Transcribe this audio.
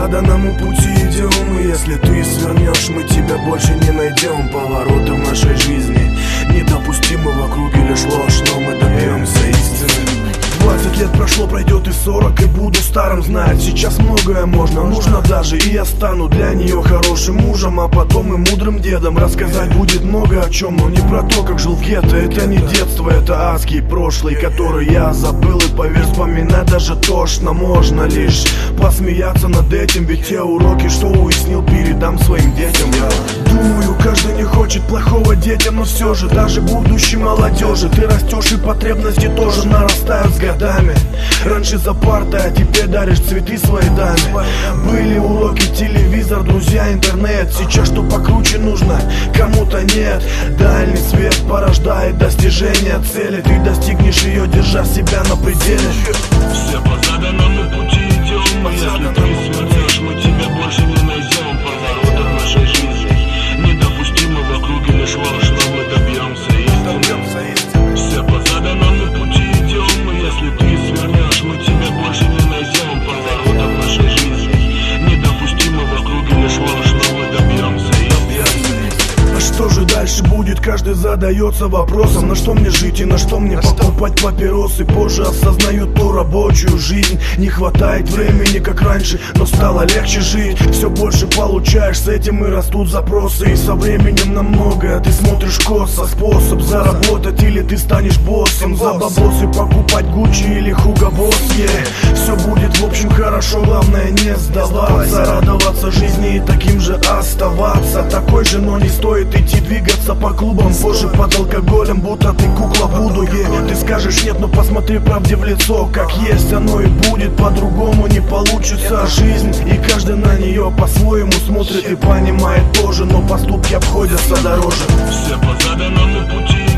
заданному пути идем, и если ты свернешь, мы тебя больше не найдем. Повороты в нашей жизни недопустимы, в округе лишь ложь, но мы добьемся истины. 20 лет прошло, пройдет и 40, и буду старым. Знать сейчас многое можно, нужно даже, и я стану для нее хорошим мужем, а потом и мудрым дедом. Рассказать будет много о чем, но не про то, как жил в гетто. Это не детство, это адский прошлый, который я забыл, и поверь, вспоминать даже тошно. Можно лишь посмеяться над этим, ведь те уроки, что уяснил, передам своим детям. Я думаю, каждый не хочет плохого детям, но все же даже будущей молодежи ты растешь, и потребности тоже нарастают с годами. Раньше за партой, а теперь даришь цветы своей даме. Были уроки, телевизор, друзья, интернет. Сейчас что покруче нужно, кому-то нет. Дальний свет порождает достижение цели. Ты достигнешь ее, держа себя на пределе. Все по заданному пути идем, если ты свернешь, мы тебя больше не найдем. Повороты в нашей жизни недопустимы, в округе лишь ложь, но мы добьемся истины. Все по заданному пути идем, если ты свернешь, мы тебя больше не найдем. Повороты в нашей жизни недопустимы, в округе лишь ложь, но мы добьемся истины. А что же дальше будет, каждый задается вопросом: на что мне жить и на что мне покупать папиросы. Позже осознают ту рабочую жизнь, не хватает времени, как раньше, но стало легче жить. Все больше получаешь, с этим и растут запросы, и со временем на многое ты смотришь косо. Способ заработать, или ты станешь боссом, за бабосы покупать Гуччи или Хуго Босс. Все будет в общем хорошо, главное не сдаваться, радоваться жизни и таким же оставаться. Такой же, но не стоит идти двигаться по клубам, позже под алкоголем, будто ты кукла Вуду. Ты скажешь нет, но посмотри правде в лицо, как есть оно и будет, по-другому не получится жизнь, и каждый на нее по-своему смотрит и понимает тоже, но поступки обходятся дороже. Все по заданному пути